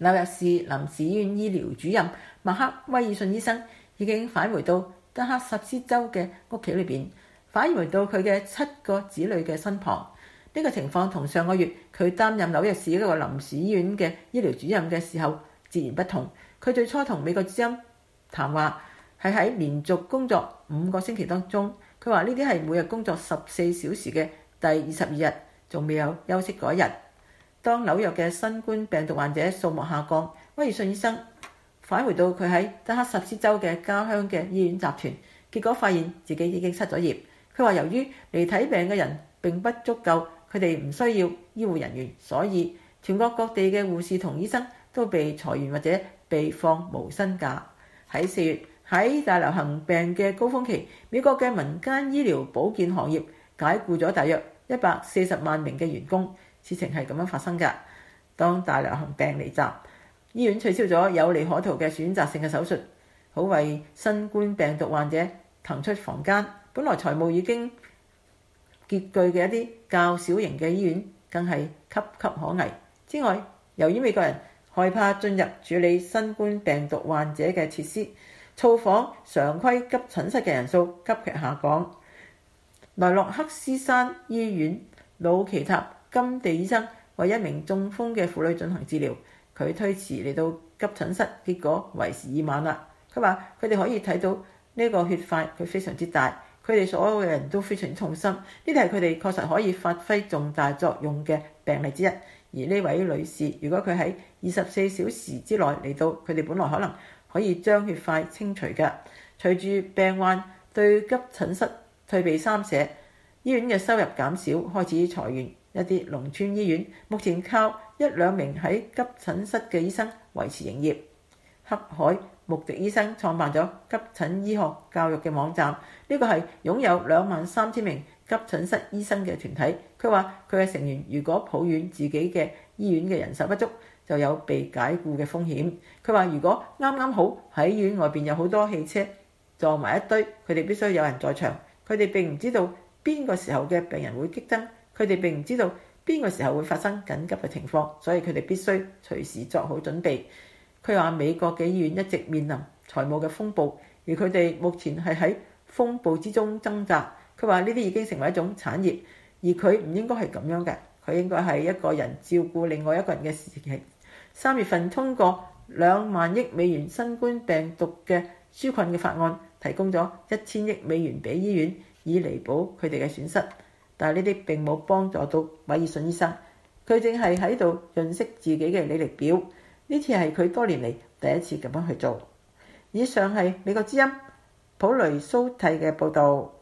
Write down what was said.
紐約市臨時醫院醫療主任麥克威爾遜醫生已經返回到德克薩斯州嘅屋企裏邊，返回到佢嘅7個子女嘅身旁。呢個情況同上個月佢擔任紐約市一個臨時醫院嘅醫療主任嘅時候截然不同。佢最初同美國之音談話係喺連續工作5個星期當中，佢話呢啲係每日工作14小時嘅第22日，仲未有休息嗰一日。當紐約嘅新冠病毒患者數目下降，威爾遜醫生返回到佢喺德克薩斯州嘅家鄉嘅醫院集團，結果發現自己已經失咗業。佢話由於嚟睇病嘅人並不足夠，佢哋唔需要醫護人員，所以全國各地嘅護士同醫生都被裁員或者被放無薪假。喺4月，喺大流行病嘅高峰期，美國嘅民間醫療保健行業解僱咗大約140萬名嘅員工。事情係咁樣發生㗎。當大流行病嚟襲，醫院取消咗有利可圖嘅選擇性嘅手術，好為新冠病毒患者騰出房間。本來財務已經拮據嘅一啲較小型嘅醫院，更係岌岌可危。之外，由於美國人害怕進入處理新冠病毒患者嘅設施，造訪常規急診室嘅人數急劇下降。萊洛克斯山醫院魯奇塔金地醫生為一名中風嘅婦女進行治療，佢推遲嚟到急診室，結果為時已晚啦。佢話佢哋可以睇到呢個血塊，佢非常之大，佢哋所有嘅人都非常之痛心。呢啲係佢哋確實可以發揮重大作用嘅病例之一。而呢位女士，如果佢喺24小時之內嚟到，佢哋本來可能可以將血塊清除嘅。隨住病患對急診室退避三舍，醫院嘅收入減少，開始裁員。一啲農村醫院目前靠1-2名喺急診室嘅醫生維持營業。黑海穆迪醫生創辦咗急診醫學教育嘅網站，呢個係擁有23000名急診室醫生嘅團體。佢話佢嘅成員如果抱怨自己嘅醫院嘅人手不足，就有被解僱嘅風險。佢話如果啱啱好喺醫院外邊有好多汽車撞埋一堆，佢哋必須有人在場。佢哋並唔知道邊個時候嘅病人會激增，佢哋並唔知道邊個時候會發生緊急嘅情況，所以佢哋必須隨時作好準備。佢話美國嘅醫院一直面臨財務嘅風暴，而佢哋目前係喺風暴之中掙扎。佢話呢啲已經成為一種產業，而佢唔應該係咁樣嘅，佢應該係一個人照顧另外一個人嘅時期。3月份通過2萬億美元新冠病毒嘅紓困嘅法案，提供咗1000億美元俾醫院，以彌補佢哋嘅損失。但係呢啲並冇幫助到韋爾遜醫生，佢正係喺度潤色自己嘅履歷表。呢次係佢多年嚟第一次咁樣去做。以上係美國之音普雷蘇蒂嘅報導。